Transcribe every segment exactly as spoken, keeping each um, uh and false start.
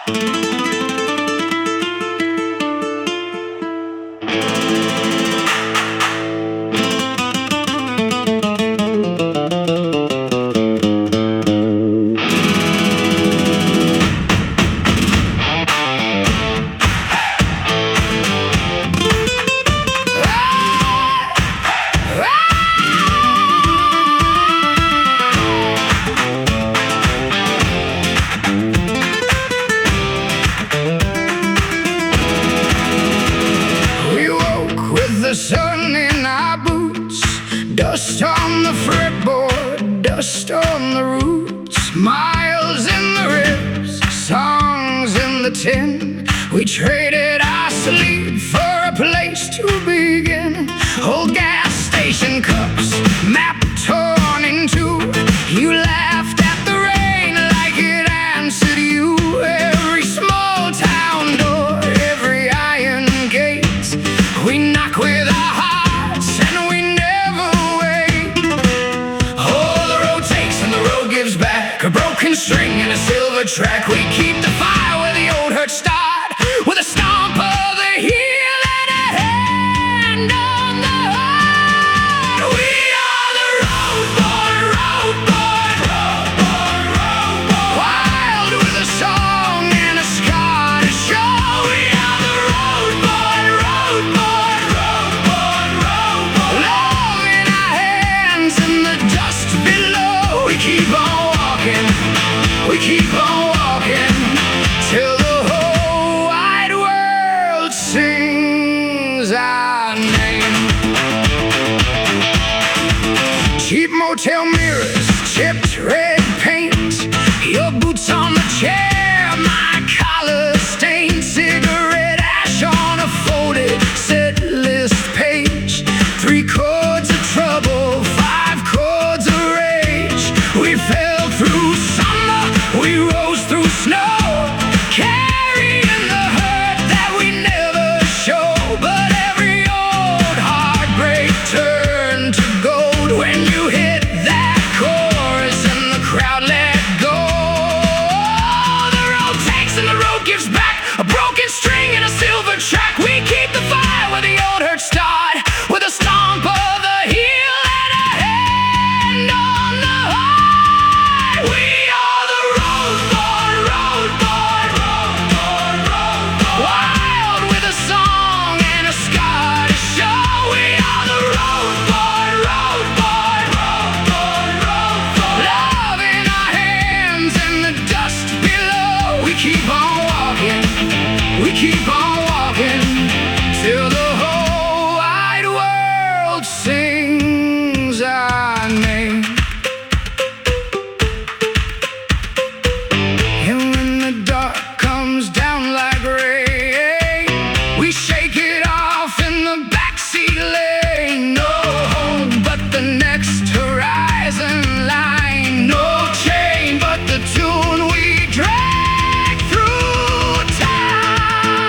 The sun in our boots, dust on the fretboard, dust on the roots, miles in the ribs, songs in the tin. We traded our sleep for a place to begin. Old gas station cups, map torn in two. You laughed at the rain like it answered you. Every small town door, every iron gate, we knock with our hearts and we never wait. Oh, the road takes and the road gives back, a broken string and a silver track. We keep the fire where the old hurt start, with a stomp of the heel and a hand on the heart. We are the road boy, road boy, road boy, road boy, wild with a song and a scar to show. We are the road boy, road boy, road boy, road boy, love in our hands and the dust below. We keep on walking, we keep on walking, till the whole wide world sings our name. Cheap motel mirrors, chipped red paint, your boots on the chair, my collar stained, cigarette ash on a folded set list page. Three chords of trouble, five chords of rage. We fell through summer, we rose through snow, carrying the hurt that we never show. But every old heartbreak turned to gold when you hit that chorus and the crowd let go. The road takes and the road gives back, a broken string and a silver track. We keep the fire where the old hurt start, with a stomp of the heel and a hand on the heart. We are the road boy, road boy, road boy, road boy, wild with a song and a scar to show. We are the road boy, road boy, road boy, road boy, love in our hands and the dust below. We keep on walking, we keep on walking, till the whole wide world sings our name. And when the dark comes down like rain, we shake it off in the backseat lane. No home but the next horizon line, no chain but the tune we drag through time.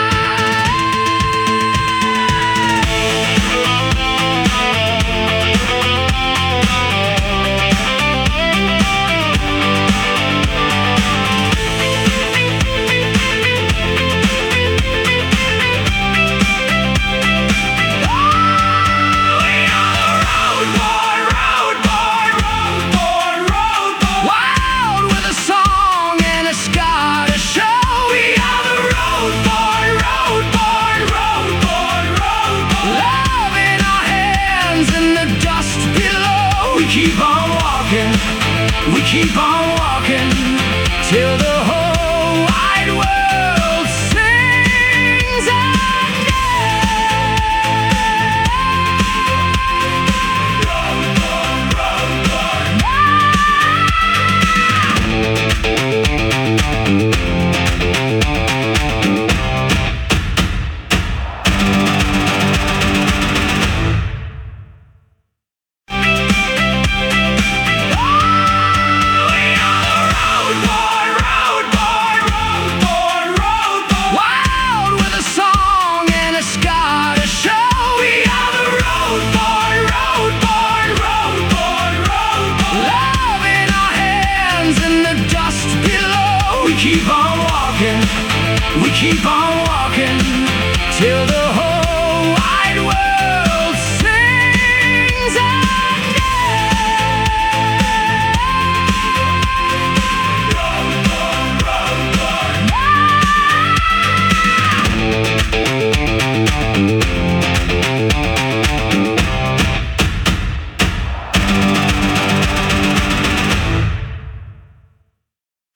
Wild with a song and a scar to show. We are the road boy, road boy, road boy, road boy, love in our hands and the dust below. We keep on walking, we keep on walking, till the whole wide world sings our name. Road boy, road boy, wild with a song and a scar to show. We are the road boy, road boy, road boy, road boy, love in our hands and the dust below. We keep on walking, talking, we keep on walking till the whole